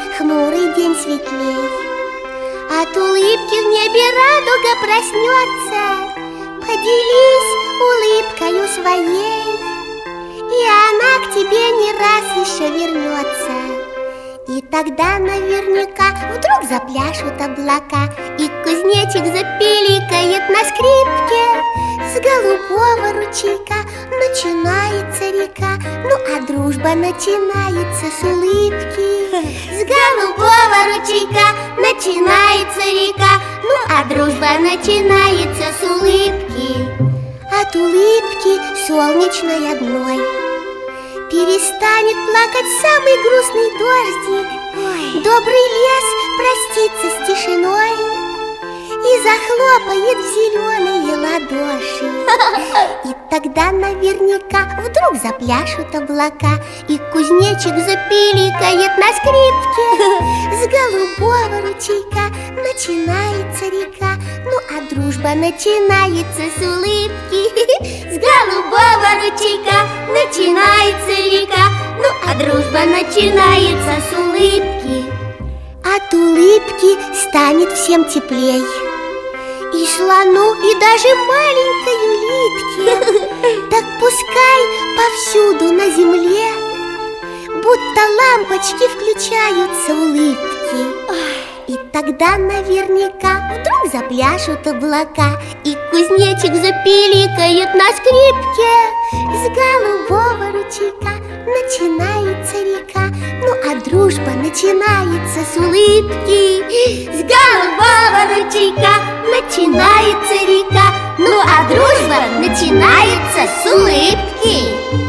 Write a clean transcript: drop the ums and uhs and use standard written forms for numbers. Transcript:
хмурый день светлей. От улыбки в небе радуга проснется. Поделись улыбкою своей, и она к тебе не раз еще вернется. И тогда наверняка вдруг запляшут облака, и кузнечик запиликает на скрипке. С голубого ручейка начинается река, ну а дружба начинается с улыбки. С голубого ручейка начинается река, ну а дружба начинается с улыбки. От улыбки солнечной одной перестанет плакать самый грустный дождик. Добрый лес простится с тишиной и захлопает в зеленые ладоши. И тогда наверняка вдруг запляшут облака, и кузнечик запиликает на скрипке. С голубого ручейка начинается река, ну а дружба начинается с улыбки. С голубого ручейка начинается река, ну а дружба начинается с улыбки. От улыбки станет всем теплей, и слону, и даже маленькой улитке. Так пускай повсюду на земле будто лампочки включаются улыбки. И тогда наверняка вдруг запляшут облака, и кузнечик запиликает на скрипке. С голубого ручейка начинается река, ну а дружба начинается с улыбки. С голубого ручейка начинается река, ну а дружба начинается с улыбки.